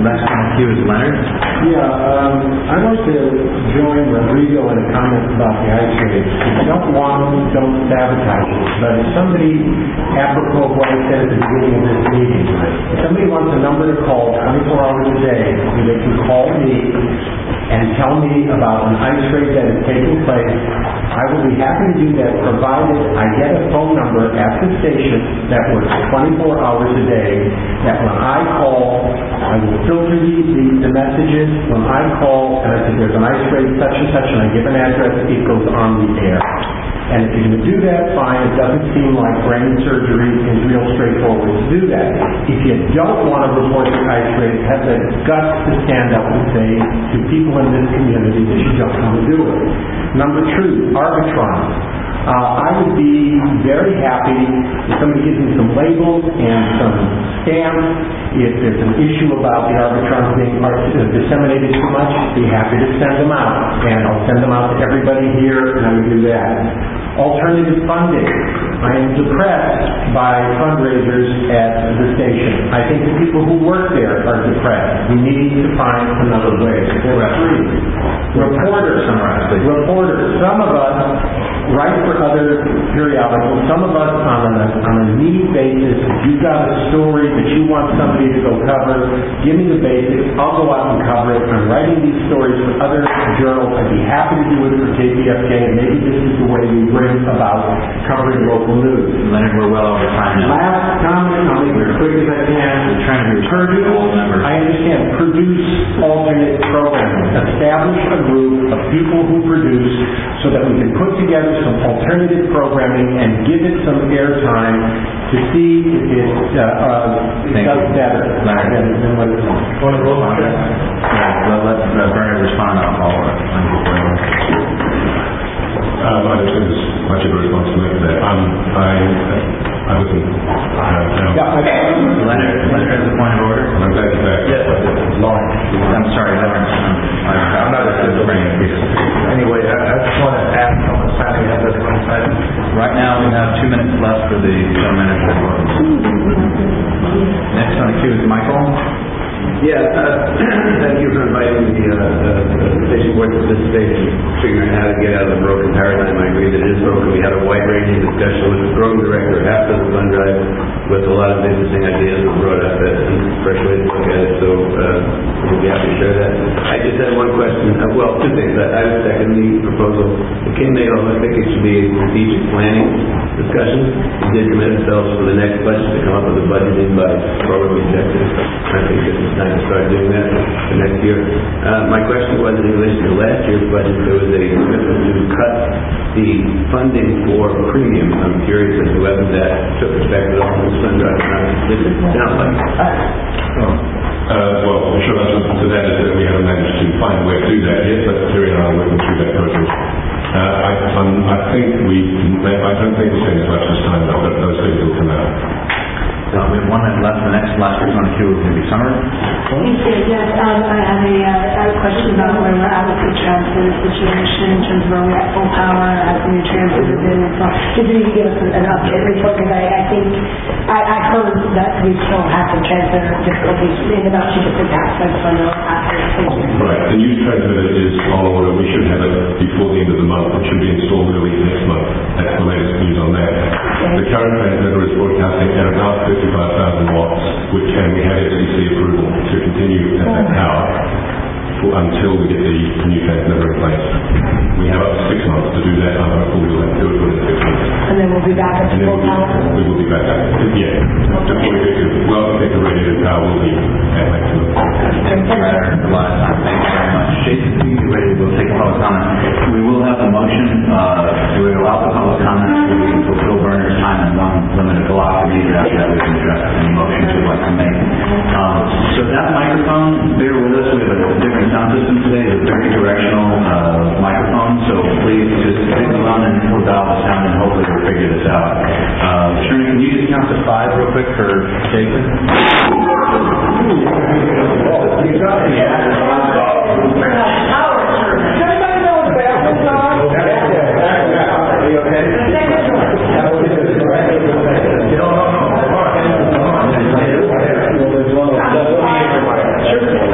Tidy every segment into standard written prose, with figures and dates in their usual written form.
Next on the queue is Leonard. I'd like to join Rodrigo in a comment about the ice raids. If you don't want them, don't sabotage it. But if somebody, apropos of what I said at the beginning of this meeting, if somebody wants a number to call 24 hours a day, they can call me and tell me about an ice raid that is taking place. I will be happy to do that, provided I get a phone number at the station that works 24 hours a day, that when I call, I will filter the messages. When I call and I say there's an ice raid such and such, and I give an address, it goes on the air. And if you're going to do that, fine. It doesn't seem like brain surgery is real straightforward to do that. If you don't want to report the ice raid, have the guts to stand up and say to people in this community that you don't want to do it. Number two, Arbitron. I would be very happy if somebody gives me some labels and some stamps. If there's an issue about the Arbitron being disseminated too much, be happy to send them out. And I'll send them out to everybody here, and I would do that. Alternative funding. I am depressed by fundraisers at the station. I think the people who work there are depressed. We need to find another way. There are three. Reporters. Some of us write for other periodicals. Some of us on a need basis. If you've got a story that you want somebody to go cover, give me the basics. I'll go out and cover it. I'm writing these stories for other journals. I'd be happy to do it for KPFK, and maybe this is the way we bring about covering local news. Leonard, we're well over time now. Last comment, I'll be as quick as I can. We're trying to return all members. I understand. Produce alternate programming. Establish a group of people who produce so that we can put together some alternative programming and give it some airtime to see if it does better than what it's on. Let Bernard respond on all of it. I don't think there's much of a response to make there. I wasn't Leonard has a point of order. I'm glad you're back. Yes, Lauren. I'm sorry, Lauren. I'm not a good brain. Anyway, I just want to ask how much time we have this one side. Right now we have 2 minutes left for the manager report. Next on the queue is Michael. Thank you for inviting the station board to participate in figuring out how to get out of the broken paradigm. I agree that it is broken. We had a wide-ranging discussion with the program director after the fund drive with a lot of interesting ideas that were brought up and fresh ways to look at it, so we'll be happy to share that. I just had one question. Two things. I would second the proposal. Kim made I think it should be a strategic planning discussion. We did commit ourselves for the next budget to come up with a budgeting by program objectives. I think this is time to start doing that for next year. My question was in relation to last year's budget, there was a commitment to cut the funding for premium. I'm curious as to whether that took effect at all in this fund drive. It sounds like the short answer to that is that we haven't managed to find a way to do that yet, but Terry and I are working through that process. I don't think we'll spend as much this time, but those things will come out. We have 1 minute left. The last person on the queue is going to be Summer. Yes, I have a question about where we're at with the transit situation in terms of where we're at full power as the new transit is in. So just if you could give us an update report, because I think I heard that we still have some transit difficulties in about 2 different paths. So I just want to know what's happening. Thank you. Right. The new transmitter is on order. We should have it before the end of the month. It should be installed early next month. That's the latest news on that. Okay. The current transmitter is broadcasting at about 55,000 watts, which we have FCC approval to continue at that power until we get the new transmitter in place. We have up to 6 months to do that. I'm hopeful we'll do it within 6 months. And then we'll be back at full power? We will be back at before we get the radiated power will be at maximum. Thank you very much. Jason, you ready to go take a public comment? We will have a motion to allow the public comment so we can fulfill Bernard's time in one limited block. Immediately after that we can address any motions you'd like to make. So that microphone, bear with us. We have a different sound system today. It's a very directional microphone, so please just stick around and we'll dial the sound and hopefully we'll figure this out. Sherman, can you just count to 5 real quick for Jason? Sure.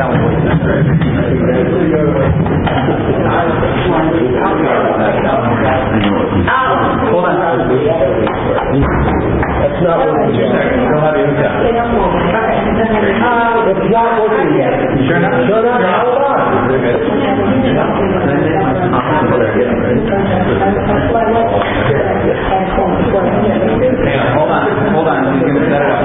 not working yet. Sure enough. Sure enough, hold on. Hang on, hold on. He's going to set it up.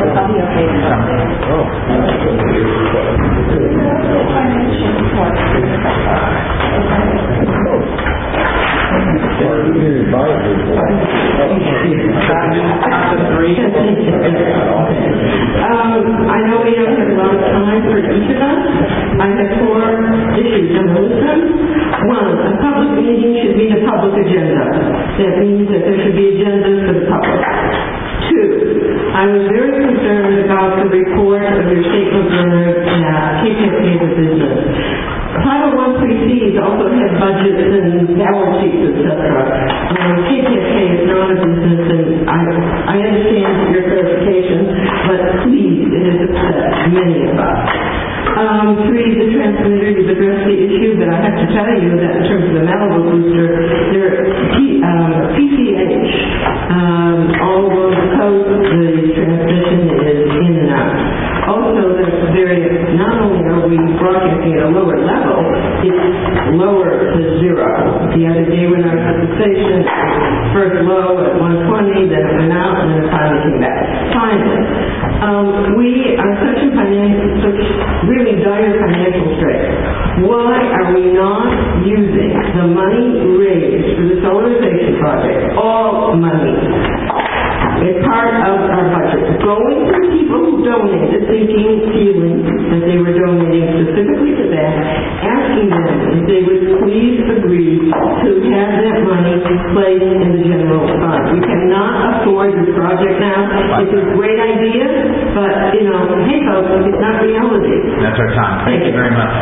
I know we don't have a lot of time for each of us. I have 4 issues on the list. 1, a public meeting should meet a public agenda. That means that there should be agendas for the public. 2, I was very concerned about the report of your statement on KPFK business. 501(c)(3)s also have budgets and balance sheets, etc. KPFK is not a business, and I understand your clarification, but please, it has upset many of us. 3, the transmitter, you've addressed the issue, but I have to tell you that in terms of the Malibu booster, they're PCH. All over the coast, the transmission is in and out. Also, not only are we broadcasting at a lower level, it's lower to 0. The other day when I was at the station, first low at 120, then it went out, and then it finally came back. Finally, we are such really dire financial straits. Why are we not using the money raised for the solarization project, all money, as part of our budget, going to people who donated, feeling that they were donating specifically to that, asking them if they would please agree to have that money placed in the general fund. We cannot afford this project now. It's a great idea, but, hey folks, it's not reality. That's our time. Thank you very much.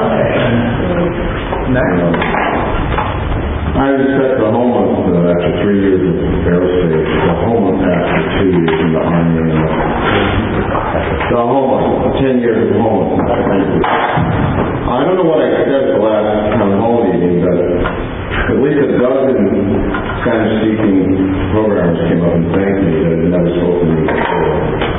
Next. I respect the homeless after 3 years of aerospace, the homeless after 2 years in the Army, and the homeless, 10 years of homelessness. I don't know what I said at the last town hall meeting, but at least a dozen Spanish-speaking programmers came up and thanked me that had never spoken to me before.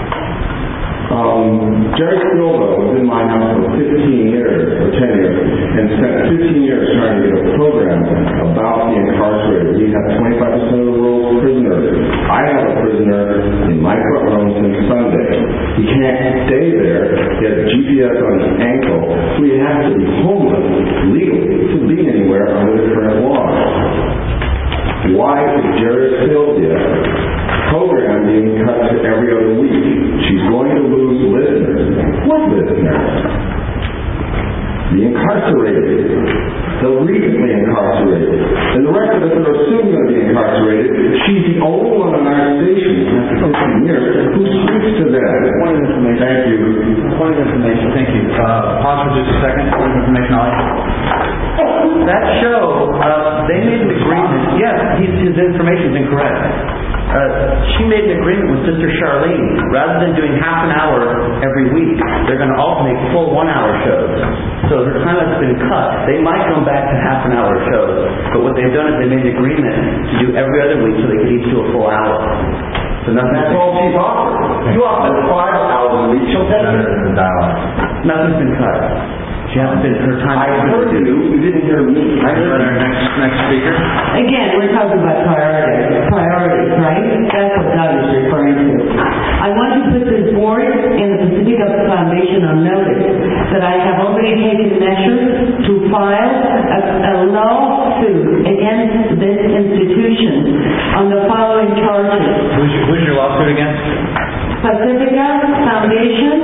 Jerry Silva was in my house for 15 years, or 10 years, and spent 15 years trying to get a program about the incarcerated. We have 25% of the world's prisoners. I have a prisoner in my courtroom since Sunday. He can't stay there. He has GPS on his ankle, so he has to be homeless legally to be anywhere under the current law. Why is Jerry Sylvia program being cut to every other week? She's going to lose listeners. What listeners? The incarcerated, the recently incarcerated, and the rest of us that are soon going to be incarcerated. She's the only one on our station after 15 years who speaks to them. Point of information. Thank you. Point of information. Thank you. Pause for just a second. Point of information, Ollie. That show, they made an agreement. Yes, his information is incorrect. She made an agreement with Sister Charlene. Rather than doing half an hour every week, they're going to alternate full 1-hour shows. So her time has been cut. They might come back to half an hour shows, but what they've done is they made an agreement to do every other week so they could each do a full hour. So That's all she's offered. You offered 5 hours a week. She'll take it. Nothing's been cut. She hasn't been her time. I heard you. You didn't hear me. I heard our next speaker. Again, we're talking about priorities, right? That's what Doug is referring to. I want to put this board and the Pacific Foundation on notice that I have already taken measures to file a lawsuit against this institution on the following charges. Who's your lawsuit against? Pacifica Foundation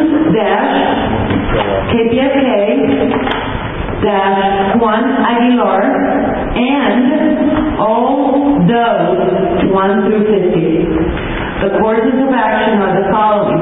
KPFK Juan Aguilar and all those 1 through 50. The courses of action are the following.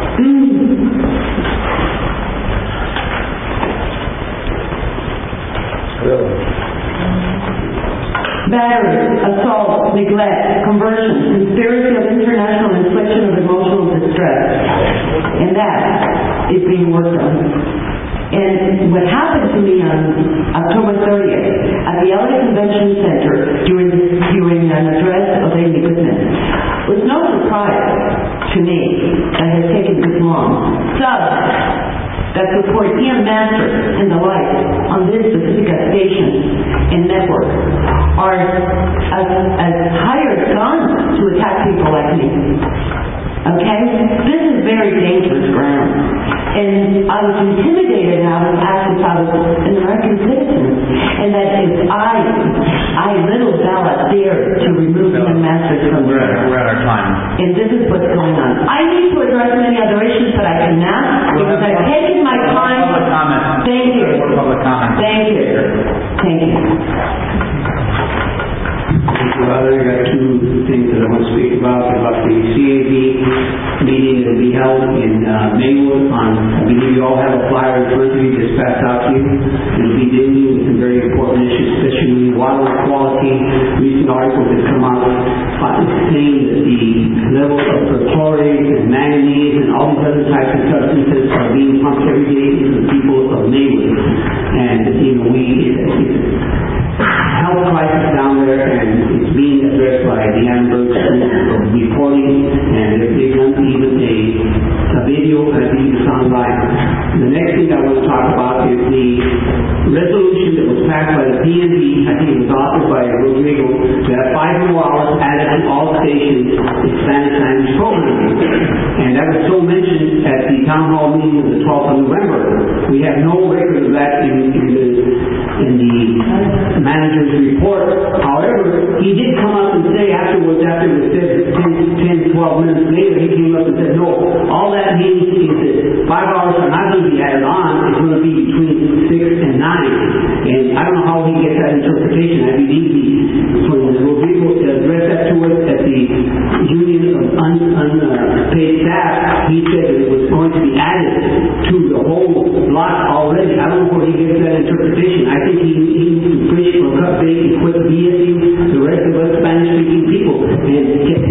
Battery, assault, neglect, conversion, conspiracy of international infliction of emotional distress. And that is being worked on. And what happened to me on October 30th at the LA Convention Center during an address of Amy Goodman was no surprise to me that it has taken this long. So, that support EM Master and the like on this specific station and network are as hired guns to attack people like me. Okay? This is very dangerous ground. And I was intimidated, and I was asked if I was an American citizen, and that if I, little Bella, dared to remove EM Masters from We're there. at our time. And this is what's going on. I need to address many other issues, but I cannot, because I've taken my time. Public comment. Thank you. Public comment. Thank you. Thank you. I got two things that I want to speak about the CAB meeting that will be held in Maywood on, I believe you all have a flyer in front of you, just passed out to you. It'll be dealing with some very important issues, especially water quality. Recent articles that come out saying that the level of perchlorate and manganese and all these other types of substances are being pumped every day into the people of Maywood. And, health crisis down there, and it's being addressed by the Annenberg School reporting, and they've done even a video, I think it's online. The next thing I want to talk about is the resolution that was passed by the PNB, I think it was authored by Rodrigo, that 5 more hours added on all stations in Spanish language programming. And that was so mentioned at the town hall meeting of the 12th of November. We have no record of that in the manager's report. However, he did come up and say afterwards, after it was said 10, 12 minutes later, he came up and said, no, all that means is that 5 hours are not going to be added on, it's going to be between 6 and 9. And I don't know how he gets that interpretation. I believe when Rodrigo addressed that to us at the Union of Unpaid Staff, he said that it was going to be added to the whole lot already. I don't know where he gets that interpretation. I think he needs to push for cut bait and quit BSing the rest of us Spanish-speaking people. And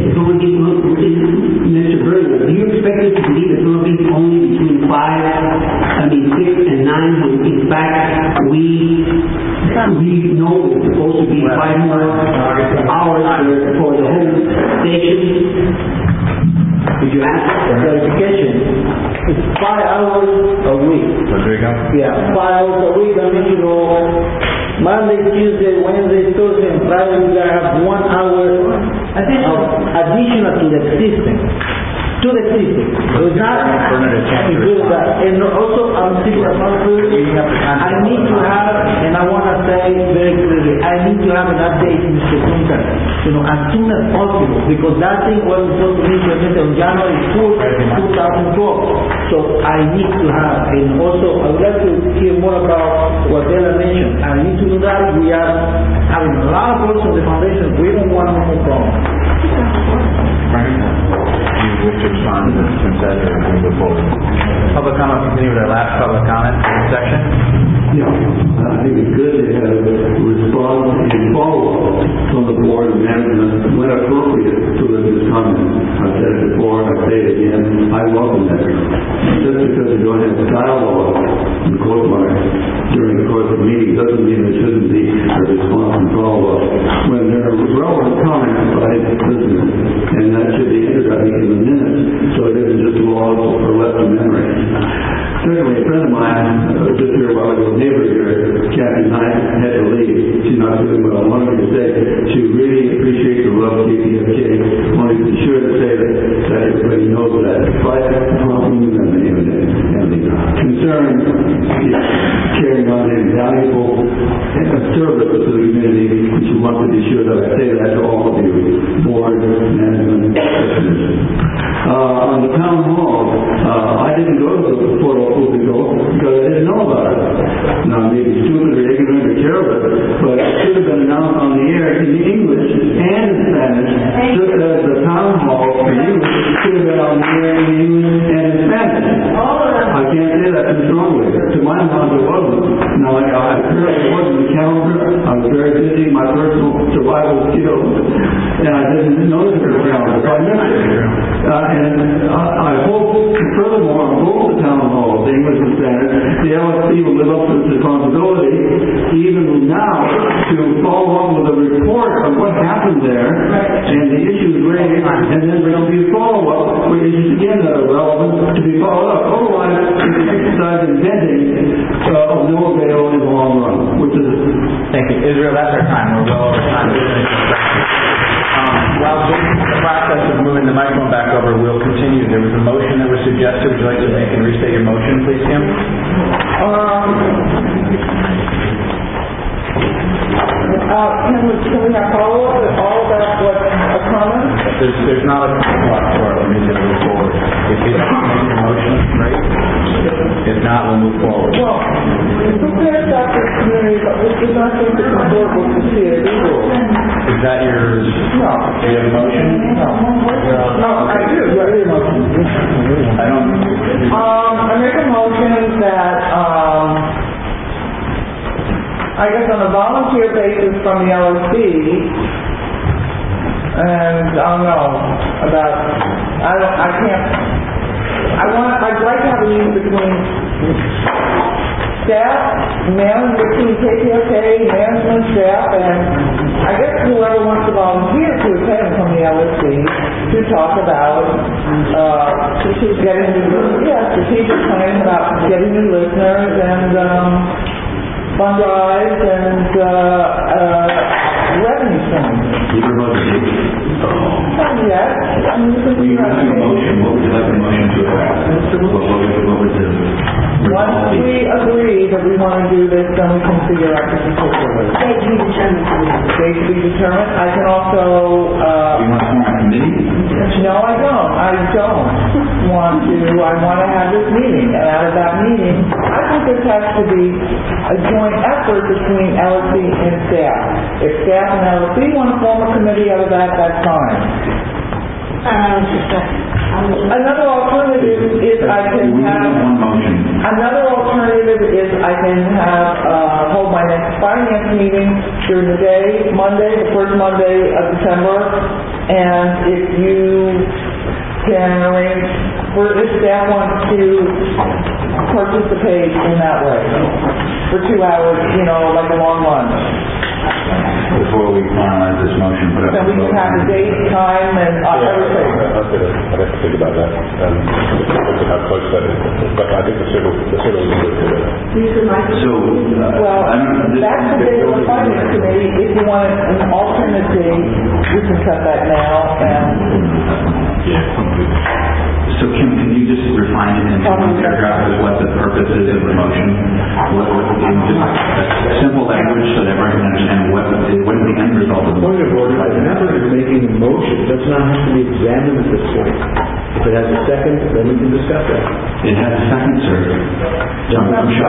Mr. Berger, do you expect us to believe it's going to be only between 6 and 9 when in fact we know it's supposed to be 5 more hours for the whole station? Did you ask for clarification? It's 5 hours a week. Rodrigo? Yeah, 5 hours a week. That means, Monday, Tuesday, Wednesday, Thursday, and Friday, we're going to have 1 hour additional to the existing. So it's not included that. And also, I'm thinking about I need to have, and I want to say very clearly, I need to have an update, Mr. Kunta, as soon as possible, because that thing was supposed to be implemented on January 4th, 2012. So I need to have, and also I would like to hear more about what Ella mentioned. I need to do that. We are having a lot of work on the foundation. We don't want no more problems. Do you wish to respond to that or move forward? Public comment, continue with our last public comment section. Yeah, I think it's good to have a response and follow-up from the board and management when appropriate to this comment. I've said it before, I say it again, I welcome that. Just because you don't have dialogue in court marks during the course of the meeting doesn't mean there shouldn't be a response and follow-up. When there are relevant comments by the prisoner, and that should be entered, I think, in the minutes, so it isn't just lost or left to memory. Certainly, a friend of mine, just here a while ago, neighbor here, Kathy Knight, had to leave. She's not doing what I wanted her to say. She really appreciates the love of KPFK. I wanted to be sure to say that everybody knows that. Despite that problem and the concern is carrying on a valuable service to the community, and she wants to be sure that I say that to all of you, board, management, on the town hall, I didn't go to the Port Oakland because I didn't know about it. Now, maybe stupid or ignorant or careless, but it should have been announced on the air in English and in Spanish, just as the town hall in English should have been on the air in English and in Spanish. I can't say that too strongly. To my knowledge, it wasn't. Now, I apparently wasn't the calendar. I was very busy, my personal survival skills, and I didn't notice the calendar, so I missed it. And I hope, furthermore, on both the town halls, English and Spanish, the LSP will live up to its responsibility, even now, to follow up with a report of what happened there, and the issues raised, and then there will be follow-up with issues again that are relevant to be followed up. Otherwise, it's an exercise in amending of no avail in the long run, which is... Thank you. Israel, that's our time. We're well over time. While Jason's in the process of moving the microphone back over, we'll continue. There was a motion that was suggested. Would you like to make and restate your motion, please, Kim? Can we have follow-up at all about what a comment? There's not a time clock for it. Let me get move forward. If you don't make your motion, great. If not, we'll move forward. Well, we prepared that for the community, but we did not think that the board would consider it either. Is that yours? No. Do you have a motion? No, I do. I don't... I make a motion that, I guess on a volunteer basis from the LSC, and I don't know about, I'd like to have a meeting between staff, between KPFK, management staff, and I guess whoever wants to volunteer to attend from the LSC to talk about strategic planning about getting new listeners and fund drives and revenue streams. Either of those dates? Yes. I mean, Well, you have a motion. What would you like the motion to address? What was the... Once we agree that we want to do this, then we can figure out the particulars. Date to be determined. Date to be determined. I can also... you want to form a committee? No, I don't. I want to have this meeting. And out of that meeting, I think this has to be a joint effort between LSC and staff. If staff and LSC want to form a committee out of that, that's fine. Another alternative is I can have... one motion. Another alternative is I can have hold my next finance meeting during the day, Monday, the first Monday of December, and if you can arrange for if staff wants to participate in that way for 2 hours, like a long lunch. Before we finalize this motion, put up... Then we can have a date, time, and everything. I'd have to think about that. How close that is. But I think the sooner we do it. So, Well, that's the date of the finance committee. If you want an alternate date, we can cut that now. So Kim, can you just refine it into one paragraph as what the purpose is of the motion? Just simple language so that everyone can understand what is the end result of the Point motion. of order, the member is making a motion, it does not have to be examined at this point. If it has a second, then we can discuss that. It has a second, sir. John,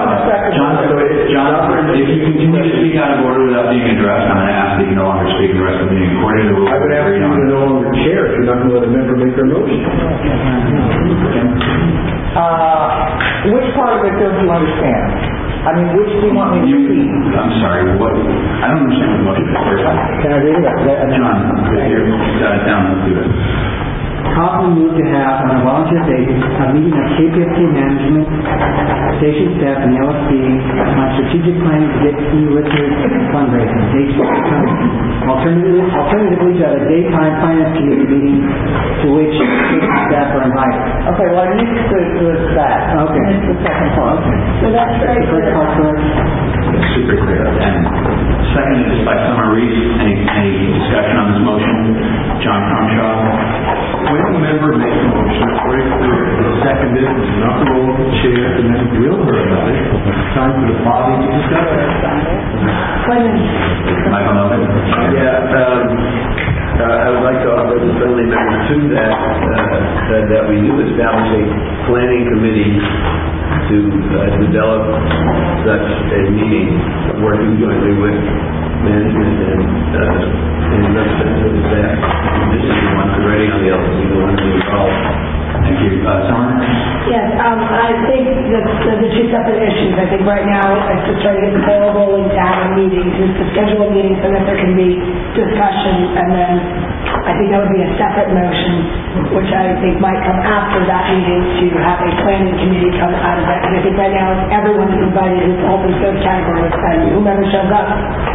if you continue to speak out of order without being addressed, I'm going to ask that you no longer speak the rest of the meeting according to the rules. I would ask you to no longer chair if you're not going to let a member make their motion. Which part of it don't you understand? I mean, which do you want me to repeat? I'm sorry, what? I don't understand what the motion is. Can I read it? John, if you're down, let's do it. Properly moved to have, on a volunteer basis, a meeting of KPFK management, station staff, and LSC on strategic planning to get new listeners fundraising. Dates to come. Alternatively, to have a daytime finance committee meeting to which station staff are invited. Okay, well, I need to list that. Okay. It's the second part. Okay. So that's very The first clear. part correct? It's super clear. And seconded just by Summer Reese. Any discussion on this motion? John Crumshaw. When a member makes a motion, it's very clear. It's seconded, it's not the role of the chair to then grill her about it. It's time for the body to discuss it. Michael Novak. I would like to offer the friendly amendment to that we do establish a planning committee to develop such a meeting, working jointly with management and representative staff. In addition to the ones already on the LLC, the ones we call. Thank you. Summer? Yes, I think that the two separate issues. I think right now it's just trying to get the ball rolling to have a meeting, just to schedule a meeting so that there can be discussion, and then I think that would be a separate motion, which I think might come after that meeting to have a planning committee come out of that. And I think right now everyone is invited who falls into those categories, and whomever shows up.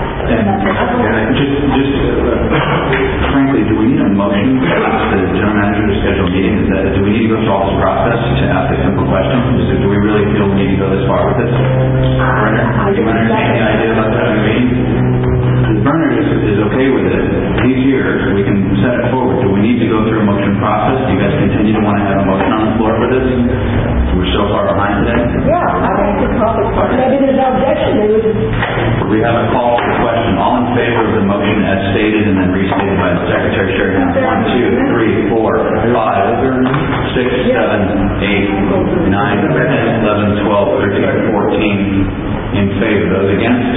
Just frankly, do we need a motion to ask the general manager to schedule a meeting? Do we need to go through all this process to ask a simple question? Do we really feel we need to go this far this? Bernard, do you entertain the idea about having a meeting? Bernard is okay with it. He's here. We can set it forward. Do we need to go through a motion process? Do you guys continue to want to have a motion on the floor for this? We're so far behind today. Yeah, I think it's a public part. Maybe there's no objection, they would just... We have a call for the question. All in favor of the motion as stated and then restated by the Secretary Sheridan? 1, 2, 3, 4, 5, 6, 7, 8, 9, 10, 11, 12, 13, 14 in favor. Those against?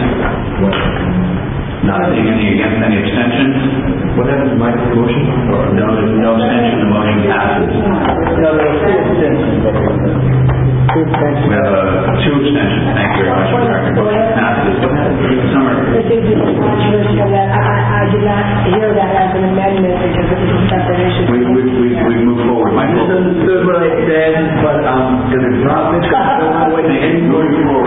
Not seeing any against, any abstentions? What happened to my motion? No, there's no abstention. The motion passes. No, there were 2 abstentions. We have 2 abstentions. Thank you very much for the record. Motion passes. Summer. This is just controversial that I did not hear that as an amendment because it was a separate issue. We've moved forward. Michael. Misunderstood what I said, but I'm going to drop it. I don't want to wait any more.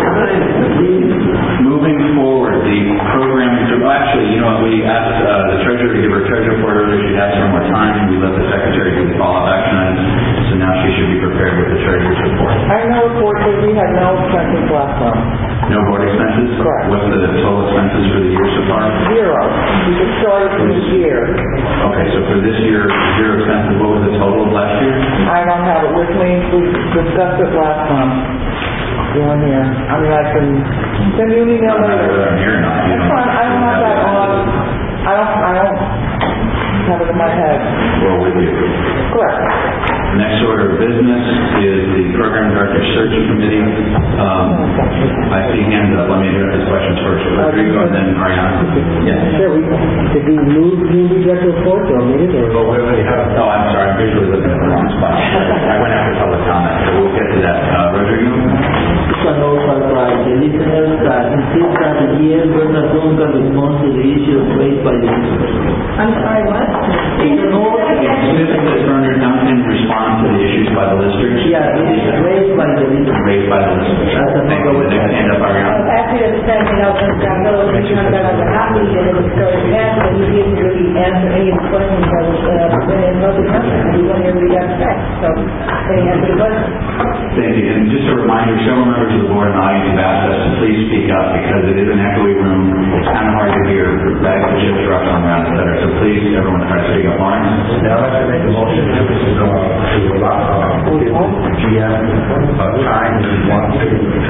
Moving forward, the program. Actually, you know what? We asked the treasurer to give her treasurer report earlier. She had some more time. We let the secretary do the follow-up action items. So now she should be prepared with the treasurer's report. I know report that we had no expenses last month. No board expenses? Correct. What's the total expenses for the year so far? 0. We just started for this year. Okay, so for this year, 0 expenses. What was the total of last year? I don't have it with me. We discussed it last month. Doing here. I mean, I can send you an email I don't know later. whether I'm here or not. You That's fine. I don't have that on. I don't have it in my head. Or with you. Correct. The next order of business is the Program Director Search Committee. I see hands up. Let me address this question first. Rodrigo and then Mariana. Yes. Sure, did we move the director report or move it or? Oh, I'm sorry. I'm visually looking at the wrong spot. I went after public comment, so we'll get to that. Rodrigo? Just a note for the listeners that in this year, Bernard Duncan responds to the issue raised by the I'm sorry, what? It's specific that Bernard Duncan responds to the issues by the listers. Yeah, it's raised by the listeners. Raised by the listers. Thank you. The next hand up, Ariana. After the discussion, I was going to go over the happy and it was going past, and you didn't really answer any of the questions that was in public comment. We want to hear what you got to say. So, any answer to the question? Thank you. And just a reminder, several members of the board and audience have asked us to please speak up because it is an echoey room. It's kind of hard to hear. Bags of chips rustling around, et cetera. So please, everyone try to speak up. Lawrence? Now I'd like to make a motion to allow GM time if he wants to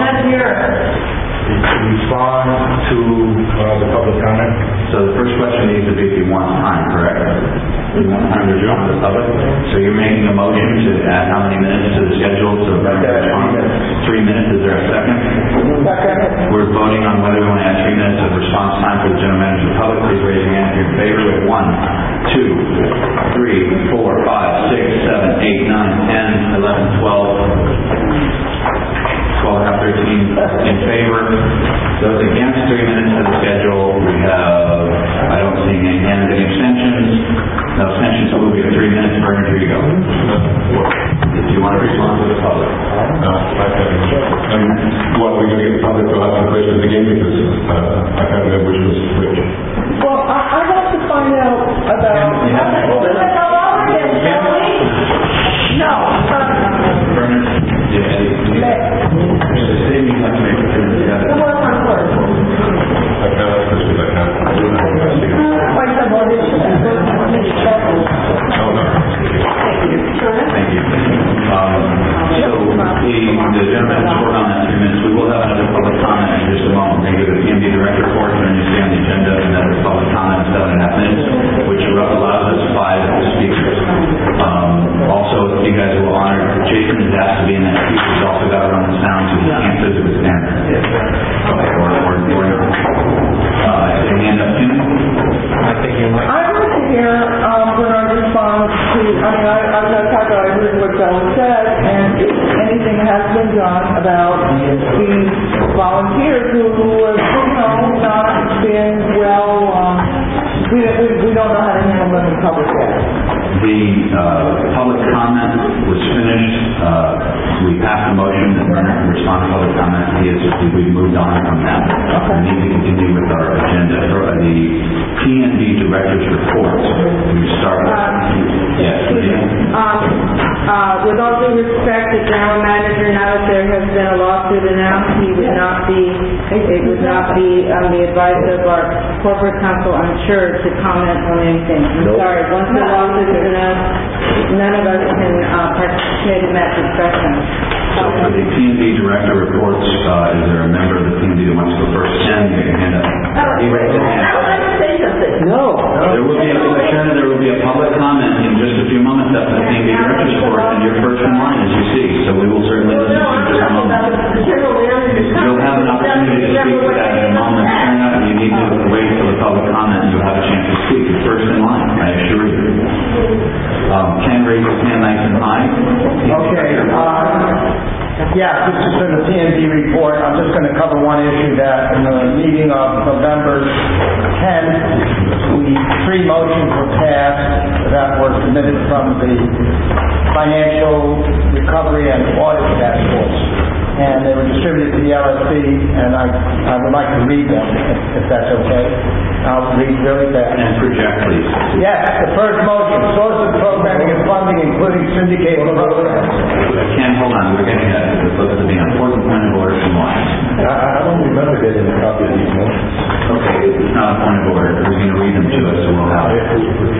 respond to the public comment. So the first question needs to be if you want time, correct? You want time to respond to the public? So you're making a motion to add how many minutes to the schedule to respond? 3 minutes. Is there a second? Second. We're voting on whether we want to add 3 minutes of response time for the general manager of the public. Please raise your hand if you're in favor. We have 1, 2, 3, 4, 5, 6, 7, 8, 9, 10, 11, 12. 12 and 13 in favor. Those against 3 minutes of the schedule, we have, I don't see any hands, any abstentions. No abstentions, so we'll be at 3 minutes. Bernard, here you go. If you want to respond to the public. Well, we're going to get the public to ask some questions again because I can't remember which was which. Well, I want to find out about... No. Bernard? Thank you. The gentleman is short on that 3 minutes. We will have another public comment in just a moment. We're going to give the PMD director report, and then you see on the agenda another public comment in 7.5 minutes, which allows us 5 speakers. Also, if you guys will honor, Jason is asked to be in that queue. He's also got to run the sound, so he can't physically stand there. Okay, or hand up, Tim. I'd like to hear Bernard's response to, I heard what Bill said, and if anything has been done about these volunteers who have, not been well, we don't know how to handle them in public yet. The public comment was finished. We passed the motion that Bernard can respond to public comment. We've moved on from that. We need to continue with our agenda. The PNB director's report. We start with... Yes. With all due respect, the general manager, now that there has been a lawsuit announced, it would not be the advice of our corporate counsel, I'm sure, to comment on anything. I'm sorry, once the lawsuit is announced, none of us can participate in that discussion. So for the P&D director reports, is there a member of the P&D that wants to go first? Ken, you can hand up. He raised his hand. I would like to say something. No. There will be a public comment in just a few moments after the P&D director's report, and you're first in line, as you see. So we will certainly listen to you in just a moment. You'll have an opportunity to speak to that in a moment. Turn up, and you need to wait for the public comment, and you'll have a chance to speak. You're first in line, I assure you. Ken raised his hand nice and high. Okay, yeah, this is in the P&D report. I'm just going to cover one issue that in the meeting of November 10th, 3 motions were passed that were submitted from the Financial Recovery and Audit Task Force. And they were distributed to the LSC, and I would like to read them, if that's okay. I'll read really fast. And project, please. Yes, the first motion, source of programming and funding, including syndicated programs. Ken, hold on. We're getting at this looks to be an important point of order from Wise. I don't remember getting a copy of these motions. Okay, it's not a point of order. We're going to read them to us, so we'll have it.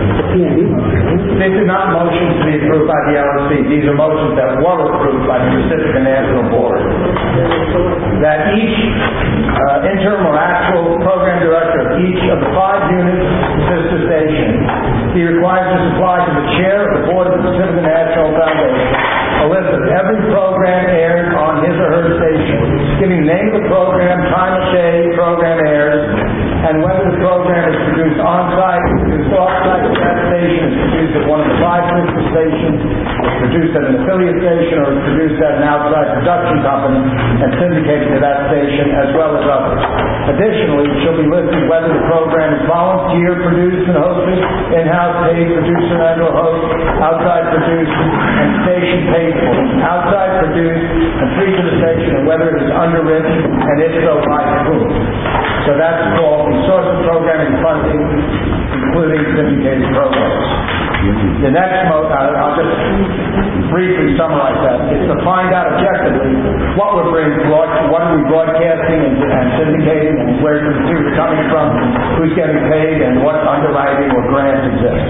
These are not motions to be approved by the LSC. These are motions that were approved by the Pacific National Board. That each interim or actual program director of each of the 5 units of Vista Station be required to supply to the chair of the board of the Pacific National Foundation a list of every program aired on his or her station, giving the name of the program, time of day program airs, and whether the program is produced on-site, produced off-site at that station, is produced at one of the 5 sister stations, is produced at an affiliate station, or is produced at an outside production company and syndicated to that station, as well as others. Additionally, it shall be listed whether the program is volunteer produced and hosted, in-house paid producer and or host, outside produced, and station paid for, outside produced and free to the station, and whether it is underwritten, and if so, by whom. So that's called the source of programming funding, including syndicated programs. The next I'll just briefly summarize that. It's to find out objectively what are we broadcasting and syndicating, and where the two are coming from, who's getting paid, and what underwriting or grants exist.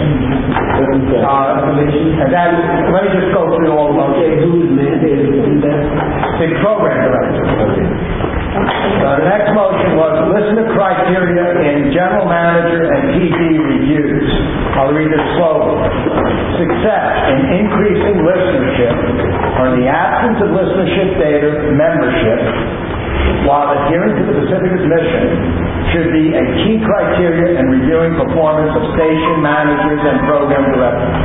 And then, let me just go through all of those. Who's mandated to do that? The program director. The next motion was listen to criteria in general manager and PD reviews. I'll read it slowly. Success in increasing listenership, or in the absence of listenership data, membership, while adhering to the Pacific's mission, should be a key criteria in reviewing performance of station managers and program directors.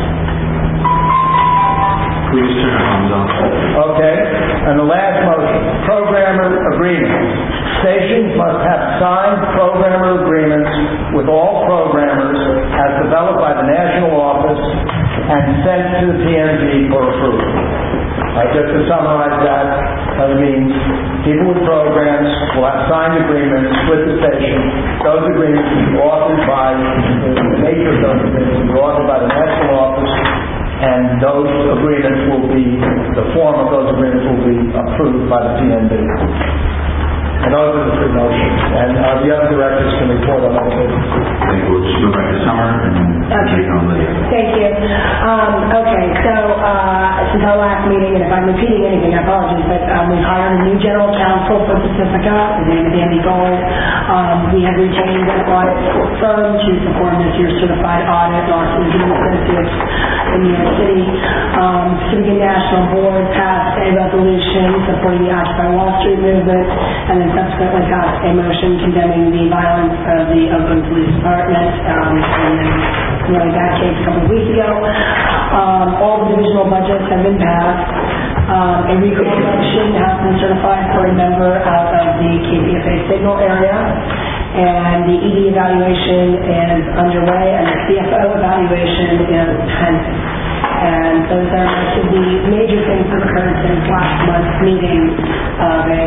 Please turn your thumbs up. Okay. And the last motion, programmer agreements. Stations must have signed programmer agreements with all programmers as developed by the national office and sent to the PND for approval. Just to summarize that means people with programs will have signed agreements with the station. Those agreements will be authored by, the nature of those agreements will be authored by the national office, and those agreements will be, the form of those agreements will be approved by the PND. And those are the 3 motions. And the other directors can report on all of those. I think we'll just move back to Summer and take on Lydia. Thank you. Okay, so since our last meeting, and if I'm repeating anything, I apologize, but we've hired a new general counsel for Pacifica, his name is Andy Gold. We have retained an audit firm to perform this year's certified audit, Larson & Associates in New York City. Pacifica National Board passed a resolution supporting the Occupy Wall Street movement, and then subsequently passed a motion condemning the violence of the Oakland Police Department, and then really that case a couple of weeks ago. All the divisional budgets have been passed. A recall election has been certified for a member out of the KPFA signal area, and the ED evaluation is underway, and the CFO evaluation is pending. And those are most of the major things that occurred since last month's meeting of a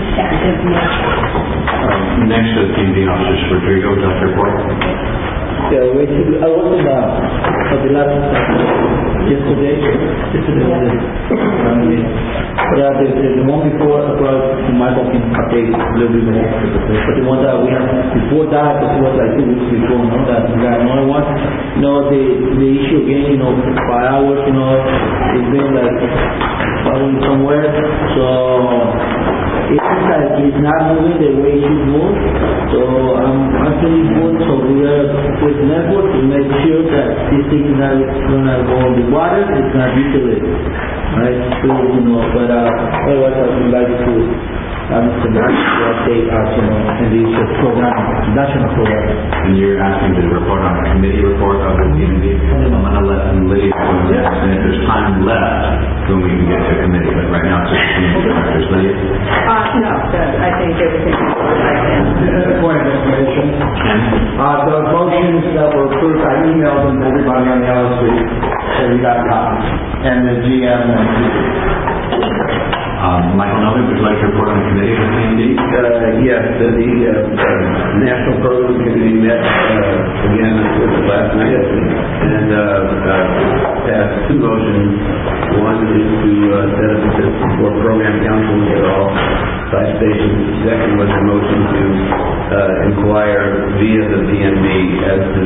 substantive nature. Next to the PND officers, Rodrigo, Dr. Report. Yeah, I was in the last yesterday the one before, Michael can update a little bit more. But the one that we have before that, it was like 2 weeks before, that we got another one. The issue again, for hours, it's been like following somewhere. So it seems like it's not moving the way it should move. So I'm asking for, so we are with network to make sure that this thing is not going to go in the water, it's going to be delayed. Right? So, but otherwise I would like to update us, in this program, national program. And you're asking to report on a committee report of the PNB? I'm going to let Lydia go next, and if there's time left, then we can get to committee, but right now it's just community directors. Lydia? No, I think everything is right. Point of information. The motions that were approved, I emailed them to everybody on the LSC, so you got copies. And the GM and Michael Novak, would you like to report on the committee of the PNB? Yes, the National Program Committee met again last night and passed 2 motions. One is to set up a system for program councils at all 5 stations. The second was a motion to inquire via the PNB as to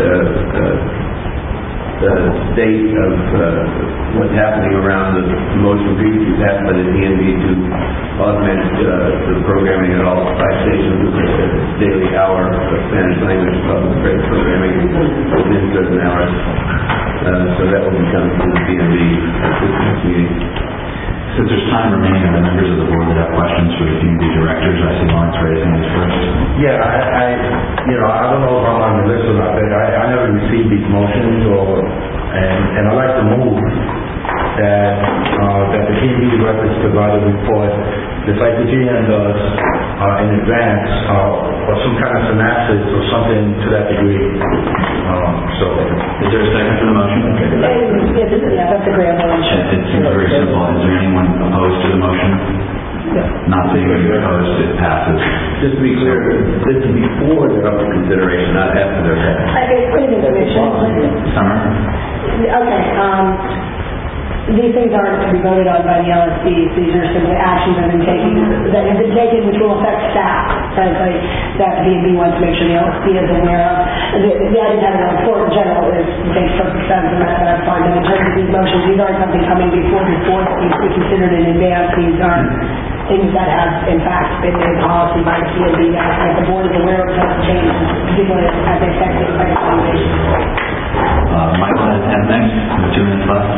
the state of what's happening around the motion previously passed by the DNB to augment the programming at all 5 stations with a daily hour of Spanish language public press programming within certain hours. So that will be coming to the DNB at this next meeting. Since there's time remaining, are the members of the board that have questions for the PNB directors? I see Lawrence raising his first. Yeah, I don't know if I'm on the list or not, but I never received these motions, and I'd like to move that the PNB directors provide a report, just like the GM does, in advance, or some kind of synopsis or something to that degree. Is there a second for the motion? Yeah, that's a great motion. It seems very simple. Is there anyone opposed to the motion? Not seeing any opposed, it passes. Just to be clear, this is before they're up for consideration, not after they're passed. It's putting information. Summer? Okay, these things aren't to be voted on by the LSC. These are simply actions that have been taken which will affect staff. Frankly, that B&B wants to make sure the LSC is aware of. The idea of having a report in general makes perfect sense, and that's fine. But in terms of these motions, these aren't something coming before the board that needs to be considered in advance. These are things that have, in fact, been made policy by the PNB that the board is aware of such changes, particularly as they affect the recommendation. Michael has 10 minutes. 2 minutes left.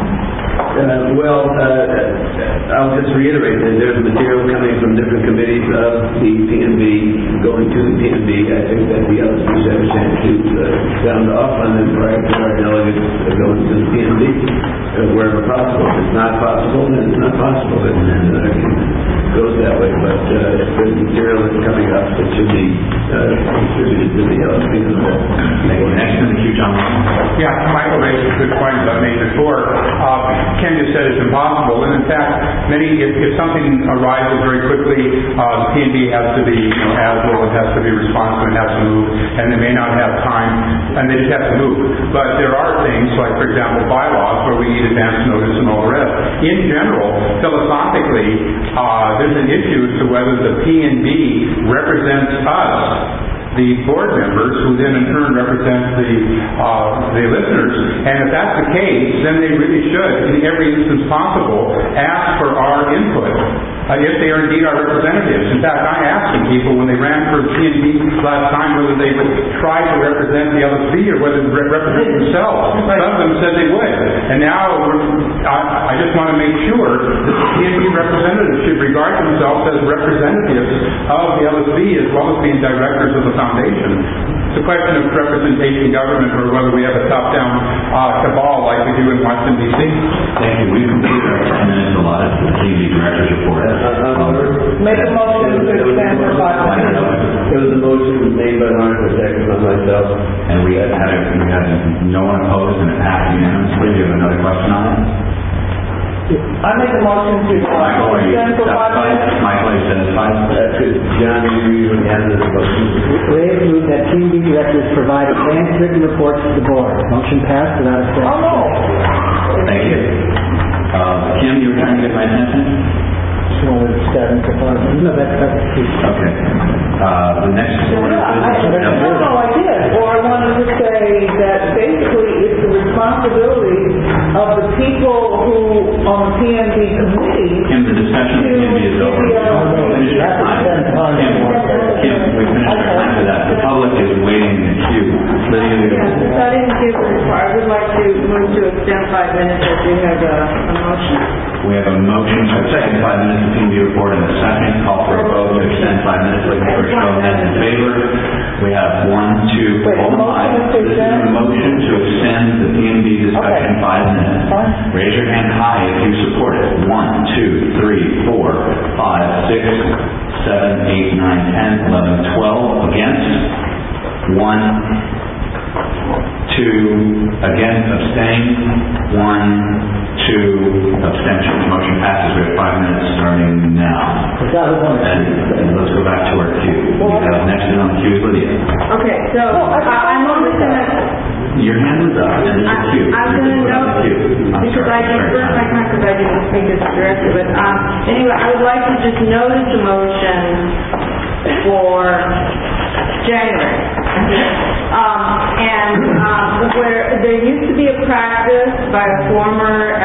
I'll just reiterate that there's material coming from different committees of the PNB going to the PNB. I think that the LSC should have a chance to sound off on them prior to our delegates going to the PNB wherever possible. If it's not possible, then it's not possible. It goes that way. But if there's material that's coming up, it should be distributed to the LSC as well. Next in the queue, John. Yeah, Michael raised a good point that I made before. Ken just said it's impossible, and in fact, if something arises very quickly, PNB has to be agile, it has to be responsive, it has to move, and they may not have time, and they just have to move. But there are things like, for example, bylaws where we need advance notice and all the rest. In general, philosophically, there's an issue as to whether the PNB represents us, the board members, who then in turn represent the listeners. And if that's the case, then they really should, in every instance possible, ask for our input, if they are indeed our representatives. In fact, I asked some people when they ran for PNB last time whether they would try to represent the LSC or whether they would represent themselves. Some of them said they would. And now I just want to make sure that the PNB representatives should regard themselves as representatives of the LSC as well as being directors of the foundation. It's a question of representation government or whether we have a top-down cabal like we do in Washington, D.C. Thank you. We've completed our 10 minutes allotted for the PNB director's report. Make a motion to extend for 5 minutes. There was a motion made by Mark, a second by myself. And we had no one opposed, and it passed unanimously. Do you have another question on it? I make a motion to Michael, are you extend for 5 satisfied? minutes. Michael, are you satisfied? That's good. John, you usually have this motion. Ray moved that PNB directors provide advanced written reports to the board. Motion passed without objection. Oh, no. Thank you. Kim, you were trying to get my attention? No, that's Okay. The next order of business. No, I did. Or I wanted to say that basically it's the responsibility of the people who, on the PNB committee, Kim, the discussion of PNB is over. Finish your time. Kim, we finished our time for that. The public is waiting in the queue. Lydia, I didn't give a report. I would like to move to extend 5 minutes if we have a motion. we have a motion to extend 5 minutes of PNB report in a second. Call for a vote to extend 5 minutes. Looking for a show of hands in favor. We have 1, 2, hold on. This is a motion to extend the PNB discussion 5 minutes. Raise your hand high if you support it. 1, 2, 3, 4, 5, 6, 7, 8, 9, 10, 11, 12. Against? 1, 2, against, abstain. 1, 2, abstentions. Motion passes. We have 5 minutes starting now. And let's go back to our queue. Next in on the queue is Lydia. Okay, so I'm only going to... Your hand was up, and there's a queue. I'm going to note, because I did first my time because I didn't speak as a director, but anyway, I would like to just notice a motion for January. Where there used to be a practice by a former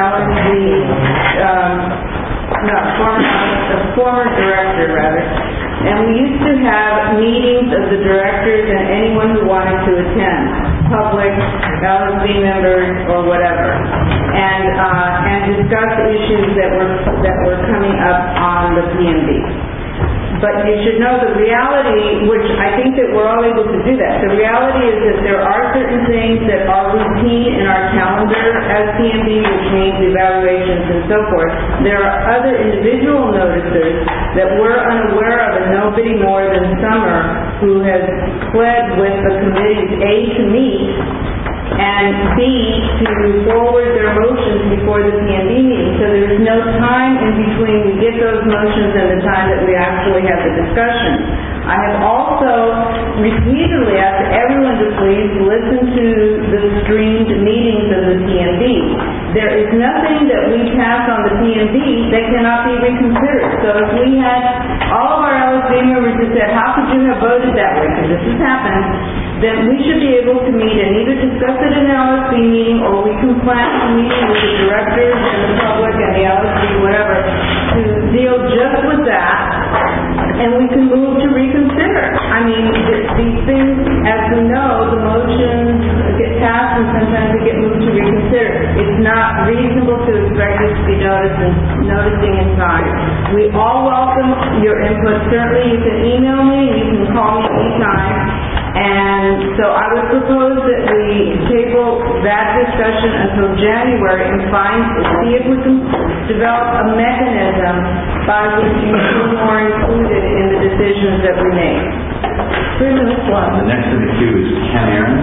former director rather, and we used to have meetings of the directors and anyone who wanted to attend, public, LSB members, or whatever, and discuss issues that were coming up on the PNB. But you should know the reality, which I think that we're all able to do that. The reality is that there are certain things that are routine in our calendar as PNB, which means evaluations and so forth. There are other individual notices that we're unaware of, and nobody more than Summer, who has pled with the committees, A, to meet, and B, to forward their motions before the PNB meeting. So there's no time in between we get those motions and the time that we actually have the discussion. I have also repeatedly asked everyone to please listen to the streamed meetings of the PNB. There is nothing that we pass on the PNB that cannot be reconsidered. So if we had all of our LSB members who said, how could you have voted that way, because this has happened, then we should be able to meet and either discuss it in the LSB meeting, or we can plan a meeting with the directors and the public and the LSB, whatever, to deal just with that, and we can move to reconsider. I mean, these things, as we know, the motions get passed and sometimes they get moved to reconsider. It's not reasonable to expect this to be noticing in time. We all welcome your input. Certainly you can email me, you can call me anytime. And so I would propose that we table that discussion until January and see if we can develop a mechanism by which you are included in the decisions that we make. 3 minutes left. The next in the queue is Ken Aaron.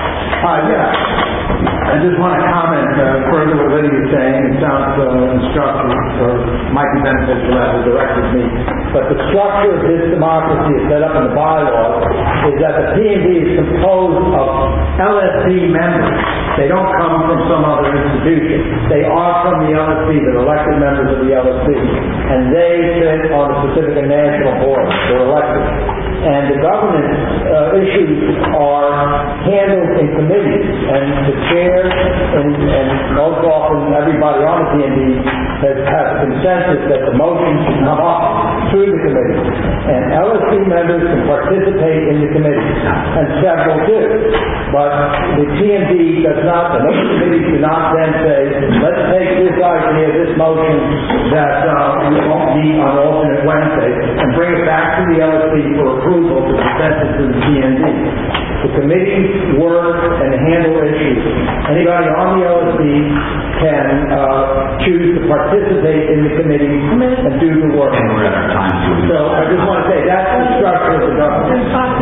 I just want to comment further what Lydia is saying. It sounds instructive, or might be beneficial as a director's meeting. But the structure of this democracy is set up in the bylaws is that the PNB is composed of LSD members. They don't come from some other institution. They are from the LSD. They're elected members of the LSD. And they sit on a specific national board. They're elected. And the governance issues are handled in committees. And the chair and most often everybody on the PNB has consensus that the motion should come up through the committee. And LSD members can participate in the committee, and several do. But the PNB does not, the other committees do not then say, let's take this idea, this motion that we won't meet on alternate Wednesday, and bring it back to the LSD for approval to present it to the PNB. The committees work and handle issues. Anybody on the LSD can choose to participate in the committee and do the work. And we're at our time. So I just want to say that's the structure of the government.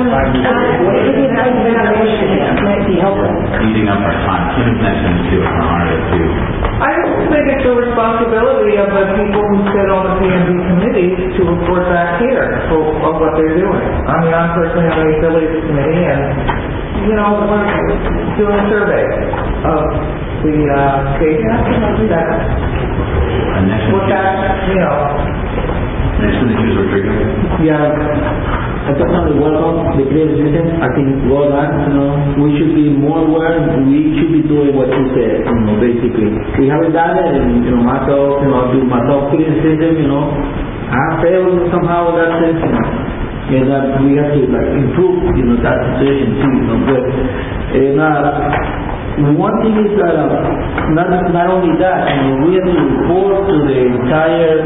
Eating up our time. Kim's next in the queue. It's an honor to. I don't think it's the responsibility of the people who sit on the PNB committee to report back here of what they're doing. I mean, I'm personally on the affiliates committee, and doing a survey of the KCAP, Next what that, Next one is Rodrigo. Yeah, I personally welcome the clear decision. I think well done. We should be more aware. We should be doing what you said. Basically, we haven't done it, and myself, do myself clear decision. I failed somehow in that sense. And that we have to improve, that situation too. But one thing is that not only that, we have to report to the entire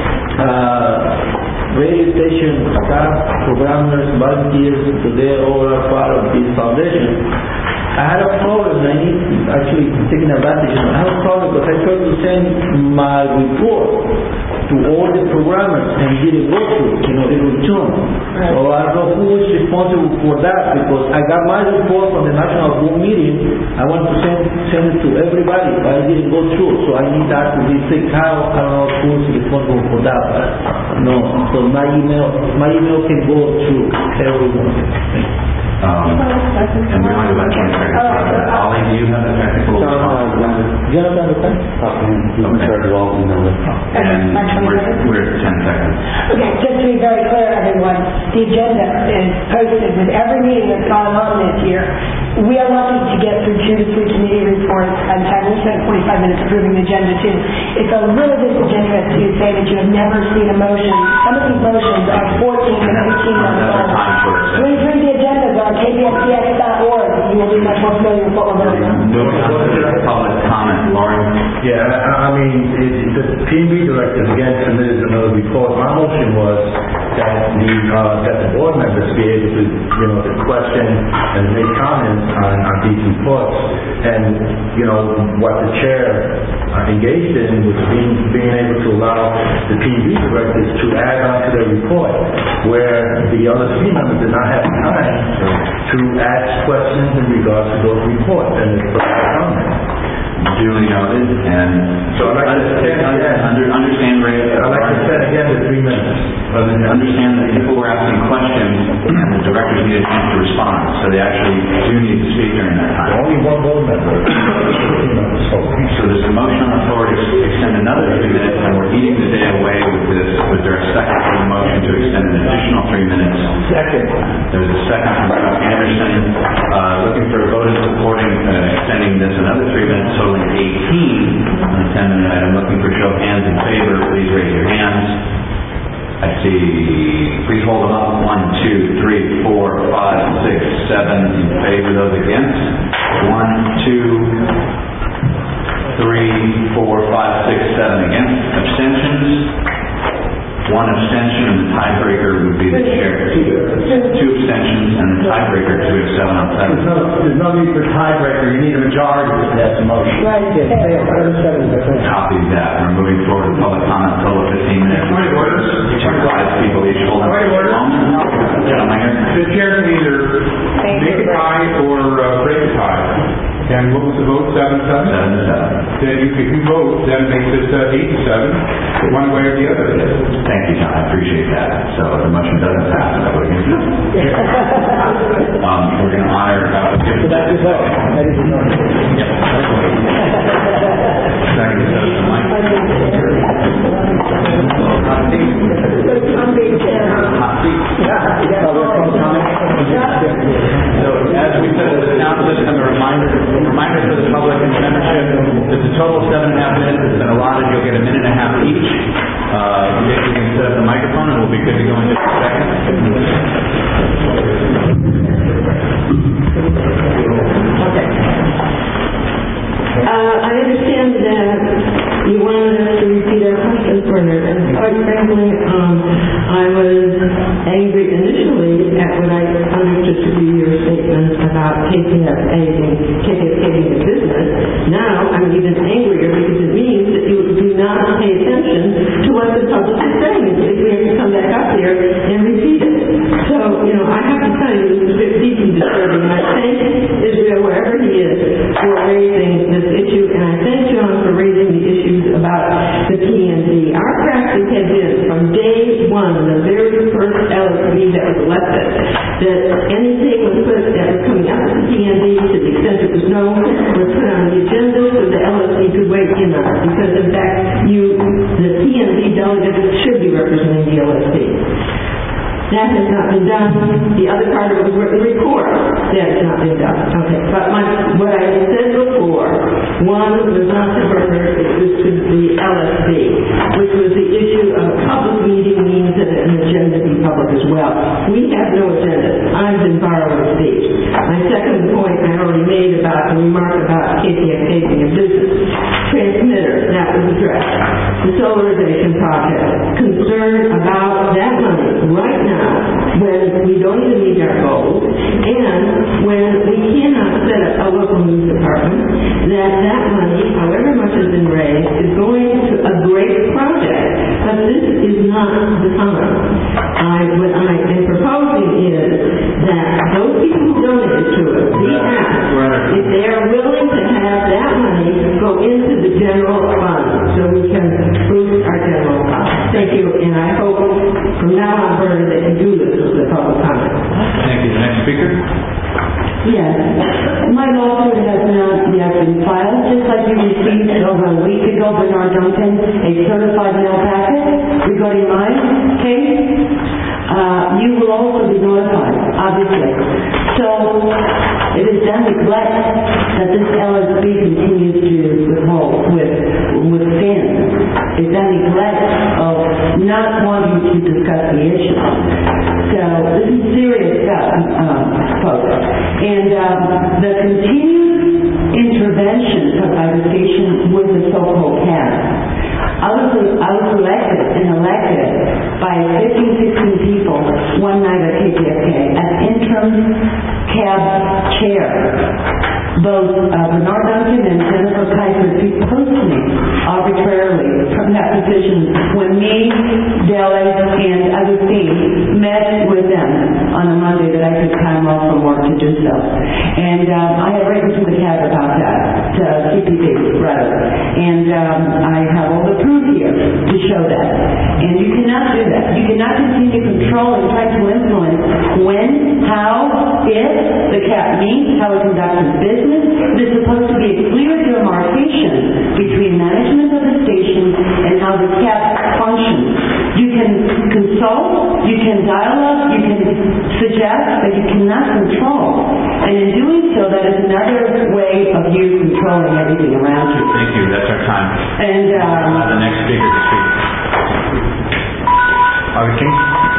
radio station staff, programmers, volunteers, so they all are part of this foundation. I had a problem, and I need actually taking advantage of it. I had a problem because I tried to send my report to all the programmers and didn't go through, in return. Right. So I don't know who is responsible for that, because I got my report from the National Board meeting. I want to send it to everybody, but I didn't go through. So I need that to be fixed out. I don't know who is responsible for that. But no, so my email can go through everyone. And we only have about 20 seconds. Ollie, do you have a technical response? Jonathan, okay? And we're at 10 seconds. Okay, just to be very clear, everyone, the agenda is posted with every meeting that's gone on this year. We are lucky to get through 2 to 3 committee reports and we spent 45 minutes approving the agenda too. It's a little disingenuous to say that you have never seen a motion. Some of these motions are 14 and 18 months old. Please read the agendas on kbfcx.org. You will be much more familiar with what we're voting on. Moving on to the public comment. Lauren? Yeah, the P&B director again submitted another report. My motion was that the board members be able to, to question and make comments on these reports. And, what the chair engaged in was being able to allow the P&B directors to add on to their report, where the other three members did not have time to ask questions in regards to those reports and express comments. Duly noted, and so I'd like to say again, understand, Ray. I'd like to say again the 3 minutes. Understand that people were asking questions, and the directors needed a chance to respond, so they actually do need to speak during that time. Only one board member. So there's a motion on the floor to extend another 3 minutes, and we're eating the day away with this. Was there a second for the motion to extend an additional 3 minutes? Second. There's a second from Chuck Anderson. Looking for a vote in supporting extending this another 3 minutes, totaling 18 on the 10-minute item. Looking for show of hands in favor. Please raise your hands. I see. Please hold them up. 1, 2, 3, 4, 5, 6, 7 in favor. Those against? 1, 2, 3, 4, 5, 6, 7 against. Abstentions? 1 abstention, and the tiebreaker would be the chair. 2 abstentions, and the tiebreaker, because we have 7 on 7. There's no need for tiebreaker. You need a majority to pass a motion. Right. Copy that. We're moving forward to public comment, total of 15 minutes. Point of order. 5 people each hold up. Point of order. The chair can either make a tie or break a tie. And what was the vote? 7-7? 7-7. Then if you vote, then it makes it 8-7, one way or the other. Thank you, John. I appreciate that. So if the motion doesn't pass, I vote against it. We're going to honor... So that's your vote. That is your vote. Yep. Second, so Mike. Hot seat. So as we said, this announcement and a reminder for the public and membership, it's a total of 7.5 minutes. It's been allotted. You'll get a minute and a half each. You can set up the microphone and we'll be good to go in just a second. Okay. I understand that you wanted us to repeat our questions, Bernard, and quite frankly, I was angry initially at what I understood to be your statement about KPFA being the business. Now I'm even angrier because it means that you do not pay attention to what the public is saying. If we have to come back up here and repeat it. So, I have to tell you, this is deeply disturbing, and I thank Israel, wherever he is, for raising this issue, and I thank John for raising the issues about the P&D. Our practice has been, from day one, the very first LSB that was elected, that anything that was coming out of the That has not been done. The other part of it was written report. That has not been done. Okay, but what I said before, one was not to Bernard, it was to the LSB, which was the issue of public meeting means that an agenda be public as well. We have no agenda. I've been borrowing speech. My second point I already made about the remark about KPFK being a business. Transmitter, that was addressed. The solarization project, concern about that money right now when we don't even meet our goals and when we cannot set up a local news department, that money, however much has been raised, is going to a great project. But this is not the time. What I am proposing is that those people who donated to it be asked if they are willing to have that money go into the general fund so we can boost our general fund. Thank you, and I hope from now on, Bernard, that you do this with the public comment. Thank you. The next speaker? Yes. My lawsuit has not yet been filed, just like you received over a week ago, Bernard Duncan, a certified mail packet regarding my case. You will also be notified, obviously. So, it is that neglect that this LSB continues to withstand. It's that neglect of not wanting to discuss the issue. So, this is serious stuff, folks. And the continued intervention by the station with the so-called cab. I was elected by 15, 16 people one night at KPFK as interim cab chair. Both Bernard Duncan and Jennifer Kaiser deposed me arbitrarily from that position when me, Dele, and Agustin met with them on a Monday that I took time off from work to do so. And I have written to the cab about that, to CPD, rather. And I have all the proof here to show that. And you cannot do that. You cannot continue to control and try to influence when, how, if the cab meets, how it conducts its business. There's supposed to be a clear demarcation between management of the station and how the CAP functions. You can consult, you can dialogue, you can suggest, but you cannot control. And in doing so, that is another way of you controlling everything around you. Thank you. That's our time. And the next speaker to speak. Augustine?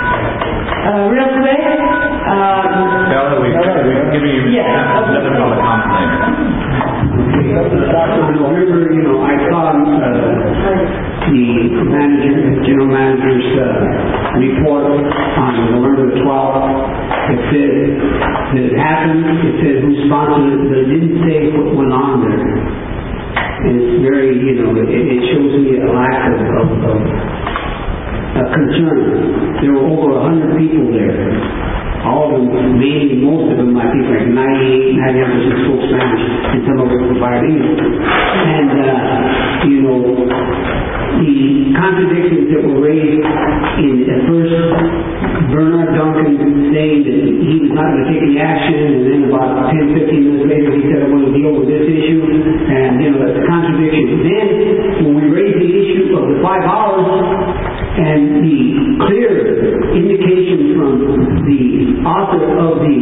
Real quick. Bella, we're giving you another public comment later. Dr. November, I saw the general manager's report on November the 12th. It said that it happened. It said who sponsored it, but it didn't say what went on there. And it's very, it shows me a lack of concern. There were over 100 people there. All of them, mainly, most of them, I think, like 98% spoke Spanish, and some of them spoke English. And, the contradictions that were raised at first, Bernard Duncan saying that he was not going to take any action, and then about 10, 15 minutes later, he said, I want to deal with this issue, and, that's a contradiction. Then, when we raised the issue of the 5 hours, and the clear indication from the author of the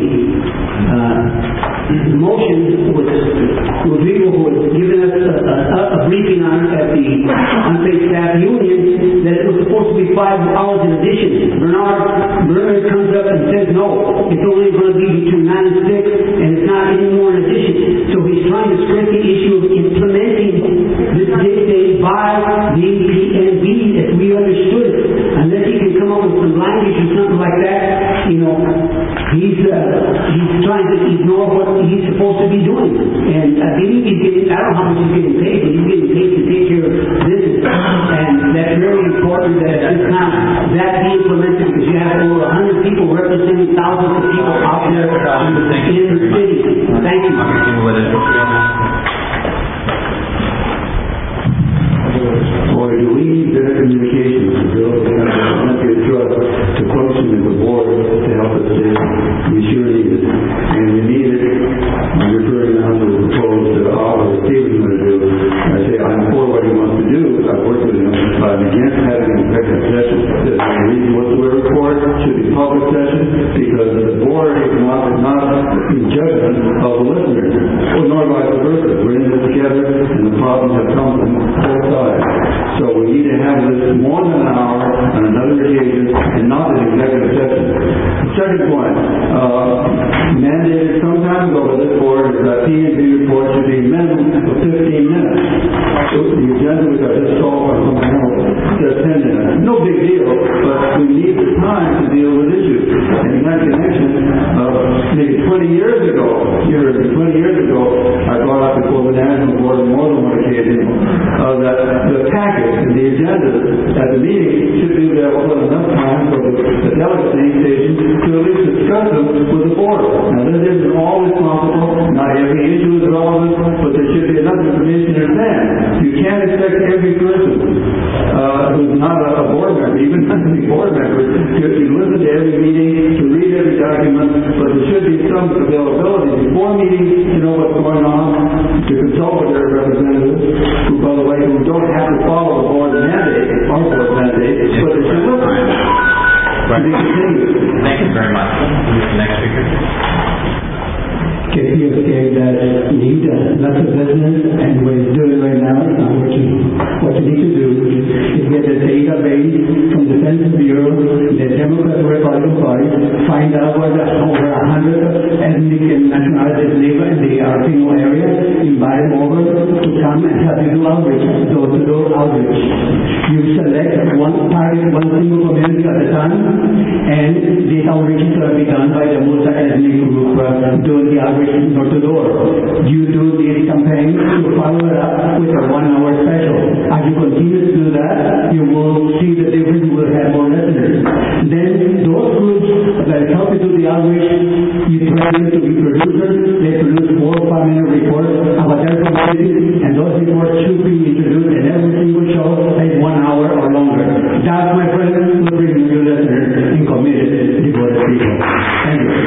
motion was Rodrigo, who had given us a briefing on it at the Unpaid Staff Union, that it was supposed to be 5 hours in addition. Bernard comes up and says, no, it's only going to be between 9 and 6, and it's not any more in addition. So he's trying to skirt the issue of implementing this dictate by the PNB, if we understood it. Unless he can come up with some language or something like that, he's trying to ignore what he's supposed to be doing. And I believe he's getting, I don't know how much he's getting paid, but he's getting paid to take care of business. And that's very important that this time that be implemented, because you have over 100 people representing thousands of people out there in the city. Thank you. Boy, do we need better communications to build a trust to function as a board to help us stay. We sure need it. And we need it. I'm referring now to the proposal that Oliver Stevens going to do. I say I'm for what he wants to do. I've worked with him, but I'm against having an executive session. There's no reason whatsoever for it. Should be public session because the board is not in judgment of the listeners, or nor vice versa. We're in this together, and the problems have come from both sides. So we need to have this more than an hour on another occasion, and not an executive session. The second point, mandated some time ago by this board, is that P&Z report should be minimum of 15 minutes. The agenda, which I just saw on something else, says 10 minutes. No big deal, but we need the time to deal with issues. And in that connection, maybe 20 years ago, I brought up before the National Board on more than one occasion that the package and the agenda at the meeting should be there with enough time for the delegate station to at least discuss them with the board. Now, this isn't always possible. Not every issue is relevant, but there should be enough information in advance. You can't expect every person who's not a board member, even not to be board members, to listen to every meeting, to read every document, but there should be some availability before meetings to know what's going on, to consult with their representatives, who, by the way, who don't have to follow the board mandate, our board mandate, but they should listen. Thank you very much. Next speaker. KPFK that need lots of business, and what it's doing right now, what you need to do is get a database from the Census Bureau, the Democrat Republican Party, find out where over 100 ethnic and nationalities live in the Artimo area, invite them over to come and help you do outreach, door-to-door outreach. You select one target, one single community at a time, and this outreach is going to be done by the multi-ethnic group doing the outreach door-to-door. You do this campaign to follow it up with a 1-hour special. As you continue to do that, you will see the difference. You will have more listeners. Then those groups that help you do the outreach, you train them to be producers. They produce 4 or 5 minute reports about their community, and those reports should be introduced in every single show at 1 hour or longer. That, my friends, will bring new listeners and committed, devoted people. Thank you.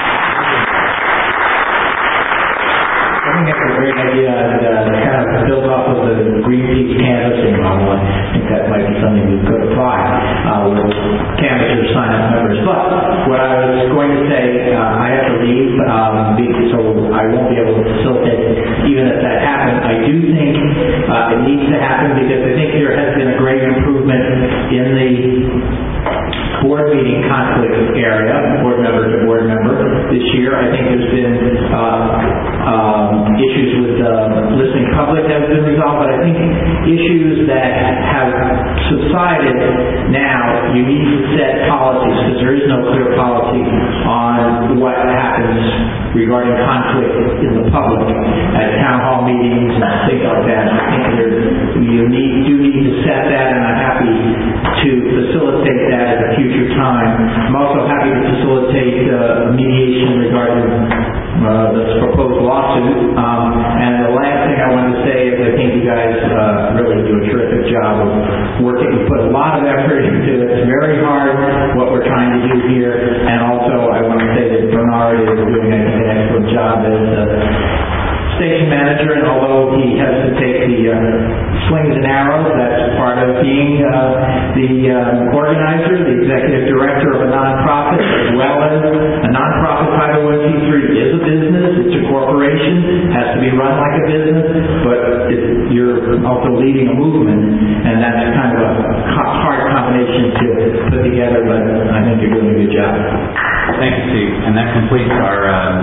I think that's a great idea, and kind of build off of the Greenpeace canvassing model. I think that might be something we could apply with canvassers, sign-up members. But what I was going to say, I have to leave, so I won't be able to facilitate even if that happens. I do think it needs to happen because I think there has been a great improvement in the board meeting conflict area, board member to board member this year. I think there's been issues with the listening public that have been resolved, but I think issues that have subsided now, you need to set policies because there is no clear policy on what happens regarding conflict in the public at town hall meetings and things like that. I think you do need to set that, and I'm happy to facilitate that at a future time. I'm also happy to facilitate mediation regarding this proposed lawsuit. And the last thing I want to say is I think you guys really do a terrific job of working. You put a lot of effort into it. It's very hard what we're trying to do here. And also I want to say that Bernard is doing an excellent job as station manager, and although he has to take the slings and arrows, that's part of being the organizer, the executive director of a nonprofit, as well as a nonprofit 501c3 is a business, it's a corporation, has to be run like a business, but you're also leading a movement, and that's kind of a hard combination to put together, but I think you're doing a good job. Thank you, Steve. And that completes our...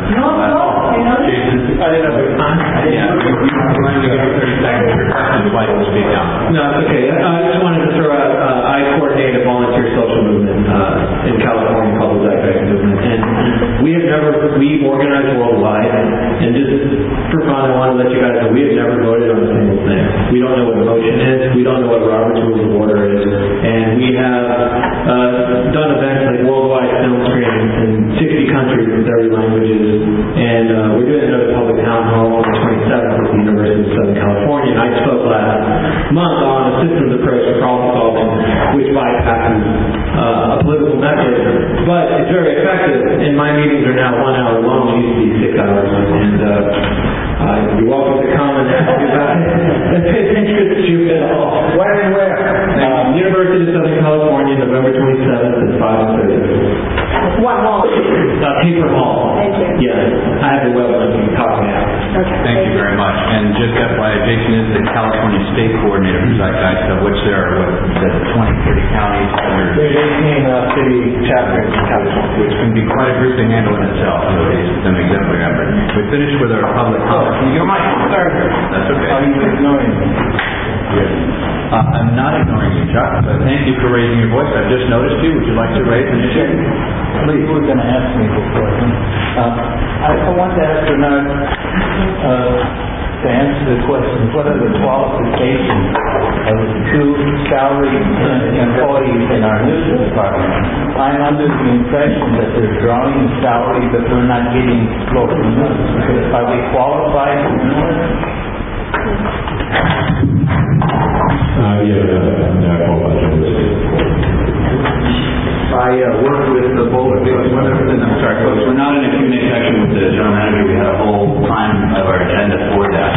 Jason? I didn't know. Yeah, we're going to give you 30 seconds for questions while you speak now. No, it's okay. I just wanted to throw out, I coordinate a volunteer social movement in California called the Zeitgeist Movement. And we organize worldwide, and just for fun, I want to let you guys know we have never voted on a single thing. We don't know what the motion is. We don't know what Robert's Rules of Order is. And we have done events like worldwide film screenings in 60 countries in 30 languages. And we're doing another public town hall on the 27th at the University of Southern California. And I spoke last month on a systems approach to problem solving, which bypasses a political method, but it's very effective. And my meetings are now 1 hour long. It used to be 6 hours. And you're welcome to come and ask me about it. If it interests you at all. When and where? University of Southern California, November 27th at 5:30. Paper Hall. Thank you. Yeah, I have the web link, you can copy it out. Okay. Thank you very much. And just FYI, Jason is the California State Coordinator for Zeitgeist, of which there are, 20, 30 counties that are... There's 18 city chapters in California. Which can be quite a group to handle in itself, so it's an exemplary effort. We finished with our public comment. You're my concern. That's okay. Are you ignoring me? I'm not ignoring you, Chuck, but thank you for raising your voice. I've just noticed you. Would you like to raise an issue? Please. You were going to ask me before. I want to ask Bernard to answer the question, what are the qualifications of the two salaried employees in our news department? I'm under the impression that they're drawing the salary, but we're not getting local news. Are they qualified journalists? I worked with the board. I'm sorry, folks. We're not in a Q&A section with the general manager. We had a whole time of our agenda for that.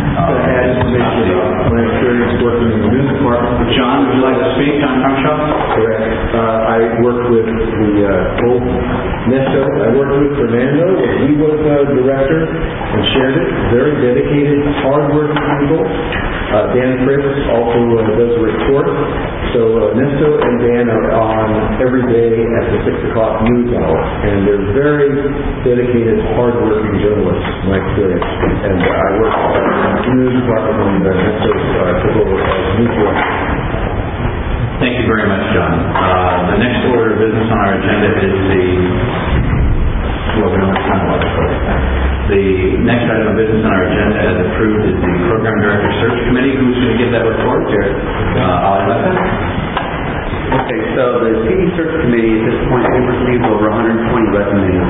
My experience working in the news department. John, would you like to speak? John Crumshaw? Correct. I worked with the old Nesto. I worked with Fernando when he was director and shared it. Very dedicated, hard-working people. Dan Fritz also does a report. So Nesto and Dan are on every day at the 6 o'clock news hour. And they're very dedicated, hard-working journalists, in my experience. And I work in the news department when Nesto took over as news director. Thank you very much, John. The next order of business on our agenda is the next item of business on our agenda, as approved, is the Program Director Search Committee. Who's going to give that report? Ali Lefton? Okay, so the TV Search Committee at this point, we've received over 120 resumes.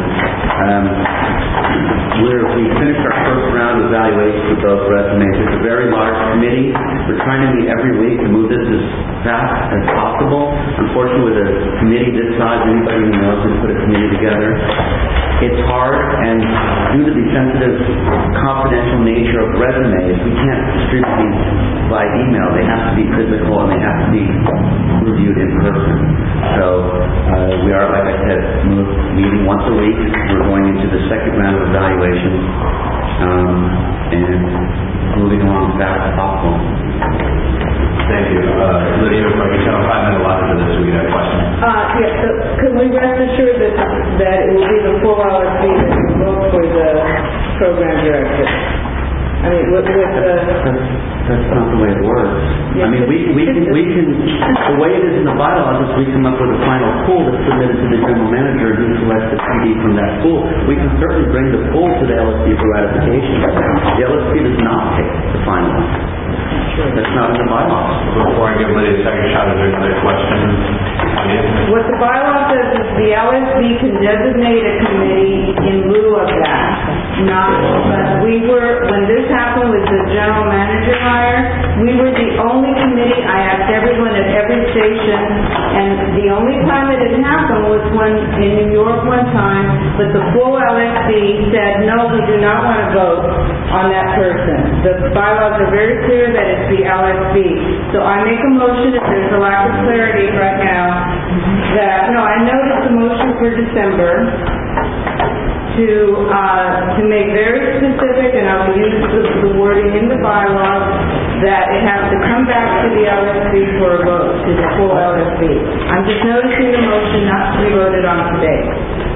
We finished our first round of evaluations with those resumes. It's a very large committee. We're trying to meet every week to move this as fast as possible. Unfortunately, with a committee this size, anybody who knows can put a committee together. It's hard, and due to the sensitive, confidential nature of resumes, we can't distribute these by email. They have to be physical, and they have to be reviewed in person. So we are, like I said, meeting once a week. We're going into the second round of evaluation and moving along as fast as possible. Thank you. Lydia, if I could have a 5-minute allotment for this, we have questions. Yes, so could we rest assured that it will be the full LSD that will vote for the program director? I mean, That's not the way it works. I mean, we can, the way it is in the bylaws is we come up with a final pool that's submitted to the general manager who selects the PD from that pool. We can certainly bring the pool to the LSD for ratification. The LSD does not pick the final one. That's not in the bylaws. Before I give Lydia a second shot, is there another question? What the bylaw says is the LSD can designate a committee in lieu of that. But when this happened with the general manager hire, we were the only committee. I asked everyone at every station, and the only time it had happened was when in New York one time, but the full LSD said, no, we do not want to vote on that person. The bylaws are very clear that it's the LSD. So I make a motion, if there's a lack of clarity right now, I noticed the motion for December to make very specific, and I will use the wording in the bylaws, that it has to come back to the LSD for a vote, to the full LSD. I'm just noticing the motion not to be voted on today.